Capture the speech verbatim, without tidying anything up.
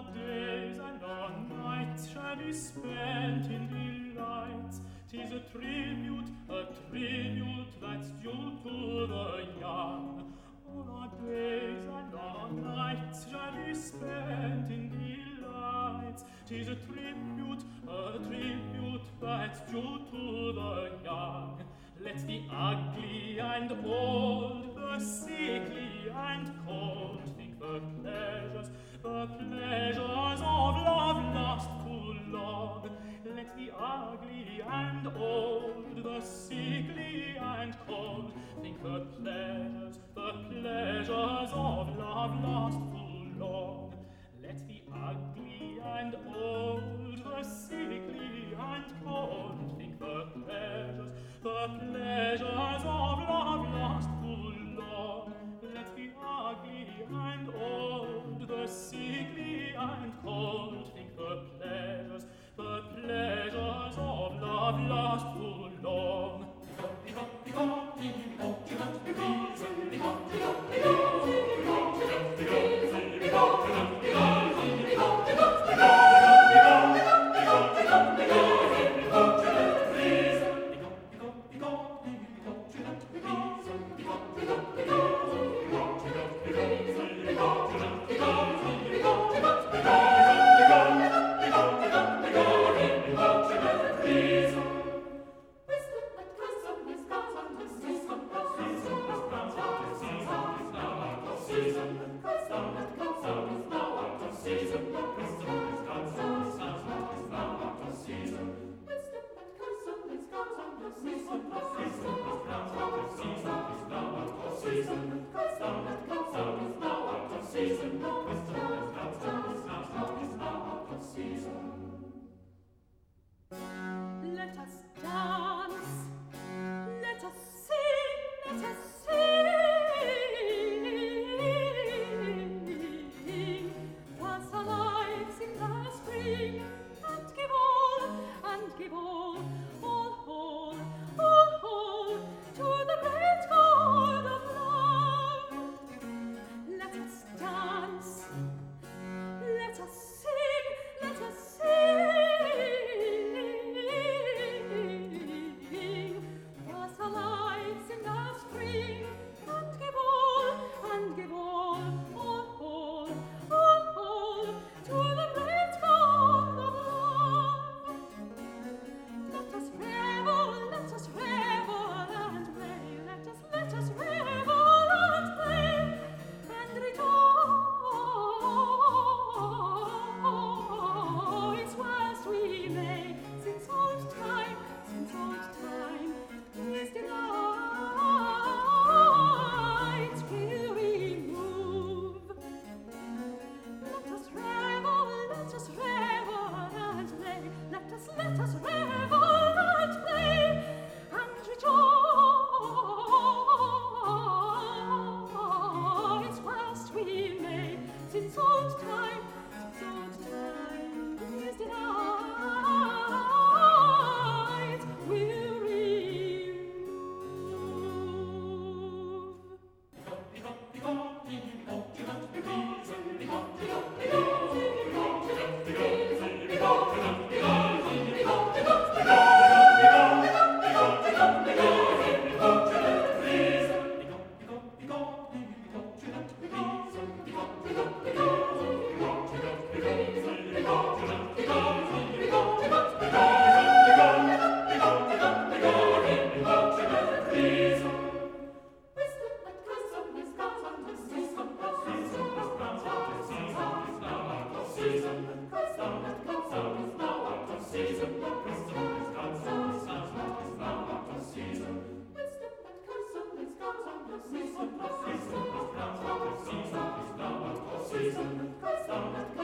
days and our nights shall be spent in delights. 'Tis a tribute, a tribute that's due to the young. All our days and our nights shall be spent in delights. 'Tis a tribute, a tribute that's due to the young. Let the ugly and old, the sickly and cold, think the pleasures, the pleasures of love last too long. Let the ugly and old, the sickly and cold, think the pleasures, the pleasures of love last too long. Let the ugly and old, the sickly and cold, think the pleasures, the pleasures of love last too long. Let the ugly and old, the sickly and cold, think the pleasures, the pleasures of love last too long. Let us dance, let us sing, let us sing. Pass our lives in the spring, and give all, and give all, all whole, all whole, to the great God of love. Let us dance, let us sing, let us sing. Pass our lives in the spring, and give all, and give all, all whole, all whole, to the great God of love. Let us revel, let us revel and play. Let us, let us revel and play, and rejoice whilst we may, since old time, since old time, these delights will remove. Let us revel, let us revel and play. Let us, let us revel and play, and rejoice whilst we may, since old time, since old time, these delights will remove. Season,